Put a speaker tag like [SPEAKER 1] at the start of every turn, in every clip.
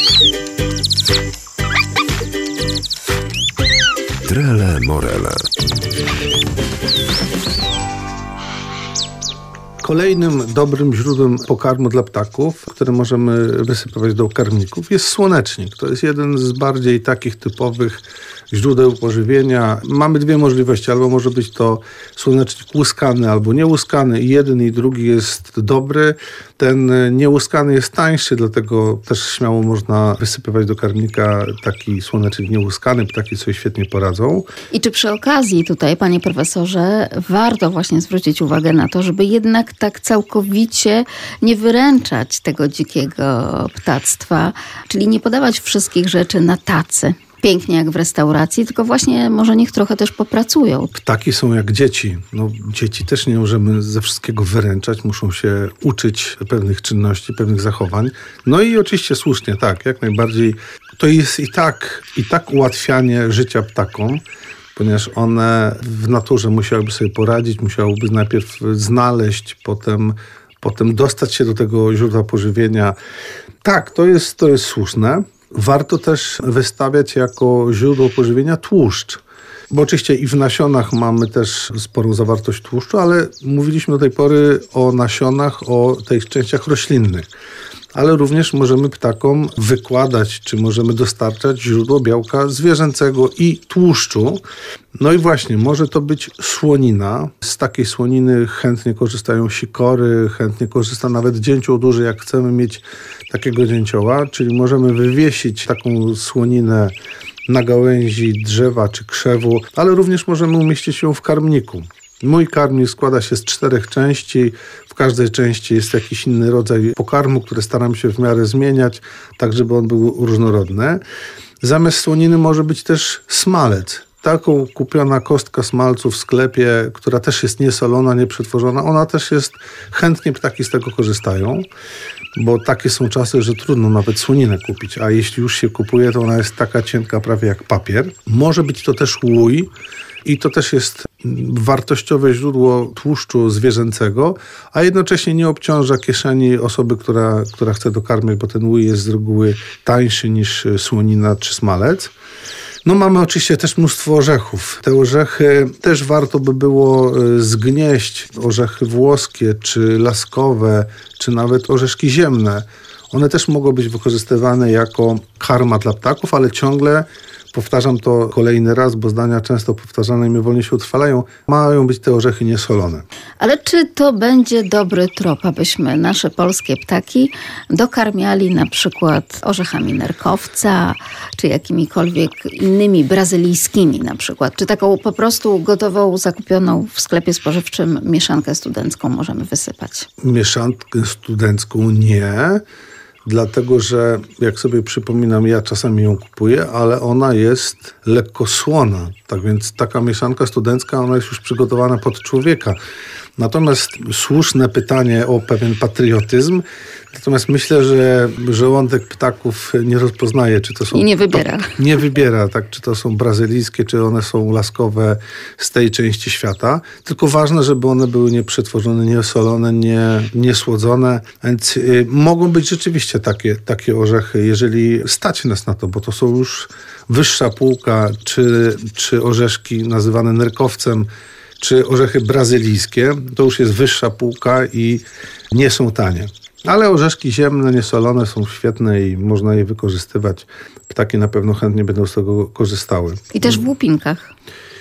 [SPEAKER 1] Trele Morele.
[SPEAKER 2] Kolejnym dobrym źródłem pokarmu dla ptaków, które możemy wysypywać do karmników, jest słonecznik. To jest jeden z bardziej takich typowych źródeł pożywienia. Mamy dwie możliwości. Albo może być to słonecznik łuskany albo niełuskany. I jeden i drugi jest dobry. Ten niełuskany jest tańszy, dlatego też śmiało można wysypywać do karmnika taki słonecznik niełuskany. Ptaki sobie świetnie poradzą.
[SPEAKER 3] I czy przy okazji tutaj, panie profesorze, warto właśnie zwrócić uwagę na to, żeby jednak tak całkowicie nie wyręczać tego dzikiego ptactwa, czyli nie podawać wszystkich rzeczy na tacy. Pięknie jak w restauracji, tylko właśnie może niech trochę też popracują.
[SPEAKER 2] Ptaki są jak dzieci. Dzieci też nie możemy ze wszystkiego wyręczać, muszą się uczyć pewnych czynności, pewnych zachowań. No i oczywiście słusznie, tak, jak najbardziej. To jest i tak ułatwianie życia ptakom, ponieważ one w naturze musiałyby sobie poradzić, musiałyby najpierw znaleźć, potem dostać się do tego źródła pożywienia. Tak, to jest słuszne. Warto też wystawiać jako źródło pożywienia tłuszcz. Bo oczywiście i w nasionach mamy też sporą zawartość tłuszczu, ale mówiliśmy do tej pory o nasionach, o tych częściach roślinnych. Ale również możemy ptakom wykładać, czy możemy dostarczać źródło białka zwierzęcego i tłuszczu. No i właśnie, może to być słonina. Z takiej słoniny chętnie korzystają sikory, chętnie korzysta nawet dzięcioł duży, jak chcemy mieć takiego dzięcioła. Czyli możemy wywiesić taką słoninę na gałęzi drzewa czy krzewu, ale również możemy umieścić ją w karmniku. Mój karmnik składa się z 4 części. W każdej części jest jakiś inny rodzaj pokarmu, który staram się w miarę zmieniać, tak żeby on był różnorodny. Zamiast słoniny może być też smalec. Taką kupiona kostka smalcu w sklepie, która też jest niesolona, nieprzetworzona, ona też jest, chętnie ptaki z tego korzystają, bo takie są czasy, że trudno nawet słoninę kupić, a jeśli już się kupuje, to ona jest taka cienka prawie jak papier. Może być to też łój i to też jest wartościowe źródło tłuszczu zwierzęcego, a jednocześnie nie obciąża kieszeni osoby, która chce dokarmić, bo ten łój jest z reguły tańszy niż słonina czy smalec. Mamy oczywiście też mnóstwo orzechów. Te orzechy też warto by było zgnieść. Orzechy włoskie, czy laskowe, czy nawet orzeszki ziemne. One też mogą być wykorzystywane jako karma dla ptaków, ale ciągle, powtarzam to kolejny raz, bo zdania często powtarzane mnie wolniej się utrwalają, mają być te orzechy niesolone.
[SPEAKER 3] Ale czy to będzie dobry trop, abyśmy nasze polskie ptaki dokarmiali na przykład orzechami nerkowca, czy jakimikolwiek innymi brazylijskimi na przykład? Czy taką po prostu gotową, zakupioną w sklepie spożywczym mieszankę studencką możemy wysypać?
[SPEAKER 2] Mieszankę studencką nie. Dlatego, że jak sobie przypominam, ja czasami ją kupuję, ale ona jest lekko słona. Tak więc taka mieszanka studencka, ona jest już przygotowana pod człowieka. Natomiast słuszne pytanie o pewien patriotyzm. Natomiast myślę, że żołądek ptaków nie rozpoznaje, czy to są...
[SPEAKER 3] I nie wybiera.
[SPEAKER 2] Nie wybiera, tak, czy to są brazylijskie, czy one są laskowe z tej części świata. Tylko ważne, żeby one były nieprzetworzone, niesolone, niesłodzone. Więc mogą być rzeczywiście takie orzechy, jeżeli stać nas na to, bo to są już wyższa półka, czy orzeszki nazywane nerkowcem, czy orzechy brazylijskie, to już jest wyższa półka i nie są tanie. Ale orzeszki ziemne, niesolone są świetne i można je wykorzystywać. Ptaki na pewno chętnie będą z tego korzystały.
[SPEAKER 3] I też w łupinkach.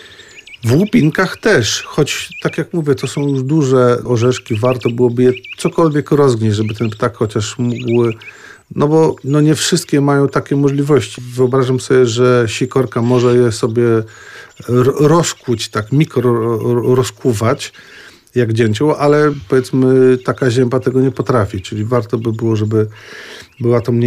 [SPEAKER 2] W łupinkach też, choć tak jak mówię, to są już duże orzeszki, warto byłoby je cokolwiek rozgnieść, żeby ten ptak chociaż mógł... No bo nie wszystkie mają takie możliwości. Wyobrażam sobie, że sikorka może je sobie rozkuć, tak mikro rozkuwać jak dzięcioł, ale powiedzmy taka zięba tego nie potrafi, czyli warto by było, żeby była to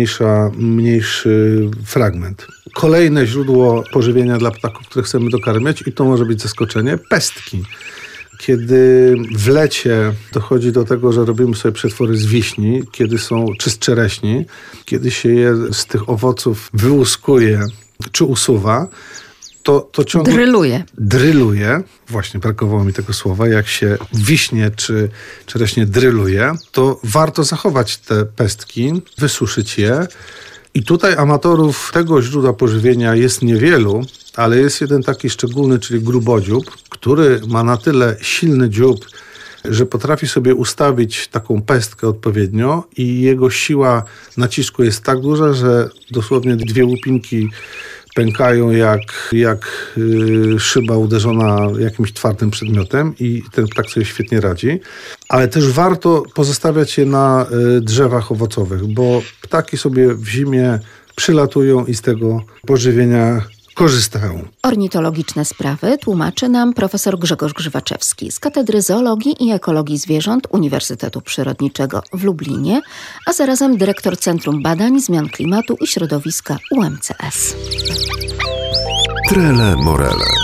[SPEAKER 2] mniejszy fragment. Kolejne źródło pożywienia dla ptaków, które chcemy dokarmiać, i to może być zaskoczenie, pestki. Kiedy w lecie dochodzi do tego, że robimy sobie przetwory z wiśni, czy z czereśni, kiedy się je z tych owoców wyłuskuje czy usuwa, to ciągle... Dryluje. Właśnie, brakowało mi tego słowa. Jak się wiśnie czy czereśnie dryluje, to warto zachować te pestki, wysuszyć je I tutaj amatorów tego źródła pożywienia jest niewielu, ale jest jeden taki szczególny, czyli grubodziób, który ma na tyle silny dziób, że potrafi sobie ustawić taką pestkę odpowiednio i jego siła nacisku jest tak duża, że dosłownie 2 łupinki pękają jak szyba uderzona jakimś twardym przedmiotem i ten ptak sobie świetnie radzi. Ale też warto pozostawiać je na drzewach owocowych, bo ptaki sobie w zimie przylatują i z tego pożywienia korzystają.
[SPEAKER 3] Ornitologiczne sprawy tłumaczy nam profesor Grzegorz Grzywaczewski z Katedry Zoologii i Ekologii Zwierząt Uniwersytetu Przyrodniczego w Lublinie, a zarazem dyrektor Centrum Badań Zmian Klimatu i Środowiska UMCS.
[SPEAKER 1] Trele Morele.